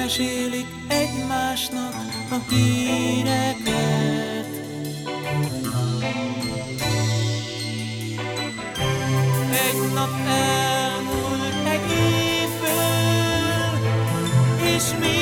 mesélik egymásnak a híreket. Egy nap elmúlt egy évből, és mi